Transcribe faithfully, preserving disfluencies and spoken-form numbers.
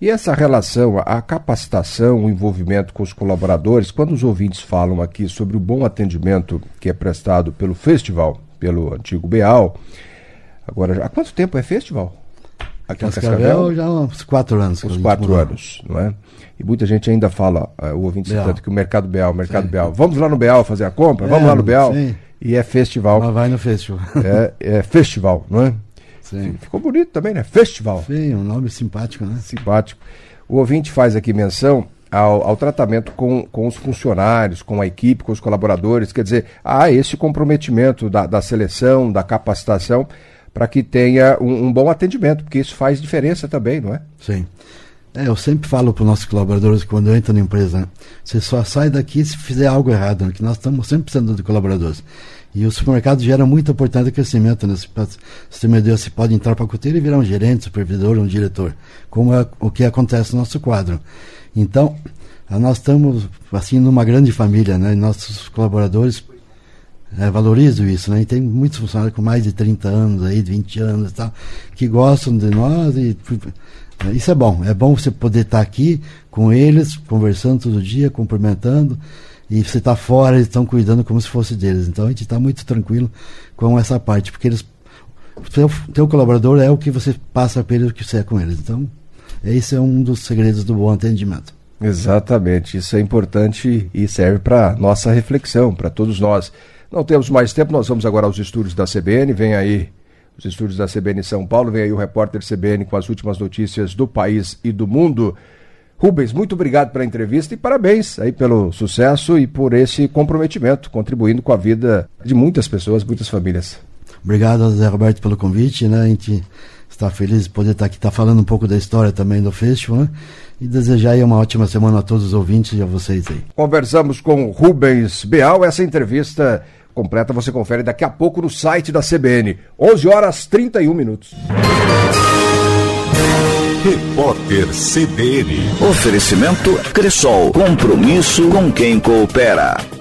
E essa relação, a capacitação, o envolvimento com os colaboradores, quando os ouvintes falam aqui sobre o bom atendimento que é prestado pelo festival, pelo antigo Beal, agora, há quanto tempo é festival? Aqui em Cascavel, Cascavel? Já há uns quatro anos. Uns quatro anos, não é? E muita gente ainda fala, uh, o ouvinte citando que o Mercado Beal, o Mercado sim. Beal, vamos lá no Beal fazer a compra? É, vamos lá no Beal? Sim. E é festival. Mas vai no festival. É, é festival, não é? Sim. Ficou bonito também, né? Festival. Sim, um nome simpático, né? Simpático. O ouvinte faz aqui menção ao, ao tratamento com, com os funcionários, com a equipe, com os colaboradores. Quer dizer, há esse comprometimento da, da seleção, da capacitação, para que tenha um, um bom atendimento, porque isso faz diferença também, não é? Sim. É, eu sempre falo para os nossos colaboradores que quando eu entro na empresa, né, você só sai daqui se fizer algo errado, né, que nós estamos sempre precisando de colaboradores. E o supermercado gera muito importante crescimento, né? Você você pode entrar para a coteira e virar um gerente, supervisor, um diretor, como é o que acontece no nosso quadro. Então, nós estamos assim numa grande família, né? E nossos colaboradores é, valorizam isso, né? E tem muitos funcionários com mais de trinta anos, aí, vinte anos e tal, que gostam de nós e isso é bom. É bom você poder estar aqui com eles, conversando todo dia, cumprimentando. E você está fora, eles estão cuidando como se fosse deles. Então a gente está muito tranquilo com essa parte, porque eles, o teu, teu colaborador é o que você passa para eles, o que você é com eles. Então, esse é um dos segredos do bom atendimento. Exatamente, isso é importante e serve para nossa reflexão, para todos nós. Não temos mais tempo, nós vamos agora aos estúdios da C B N, vem aí os estúdios da C B N em São Paulo, vem aí o repórter C B N com as últimas notícias do país e do mundo. Rubens, muito obrigado pela entrevista e parabéns aí pelo sucesso e por esse comprometimento, contribuindo com a vida de muitas pessoas, muitas famílias. Obrigado, Zé Roberto, pelo convite, né? A gente está feliz de poder estar aqui, estar falando um pouco da história também do festival, né? E desejar aí uma ótima semana a todos os ouvintes e a vocês aí. Conversamos com Rubens Beal, essa entrevista completa você confere daqui a pouco no site da C B N, onze horas e trinta e um minutos. Repórter C B N. Oferecimento Cressol. Compromisso com quem coopera.